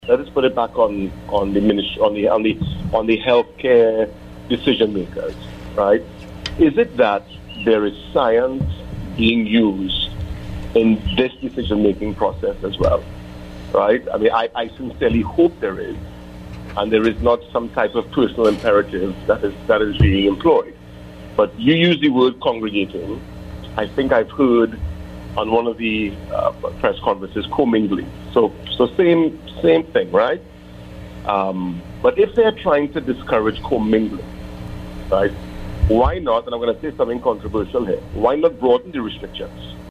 Let us put it back on the ministry, on the healthcare decision makers, right? Is it that there is science being used in this decision making process as well, right? I mean, I sincerely hope there is, and there is not some type of personal imperative that is being employed. But you use the word congregating. I think I've heard on one of the press conferences commingling. So same thing, right? But if they're trying to discourage commingling, right? Why not? And I'm going to say something controversial here. Why not broaden the restrictions?